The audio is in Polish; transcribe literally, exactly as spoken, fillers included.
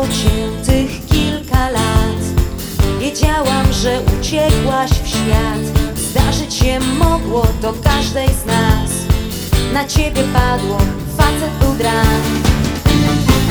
cię tych kilka lat. Wiedziałam, że uciekłaś w świat. Zdarzyć się mogło to każdej z nas. Na ciebie padło, facet był drań.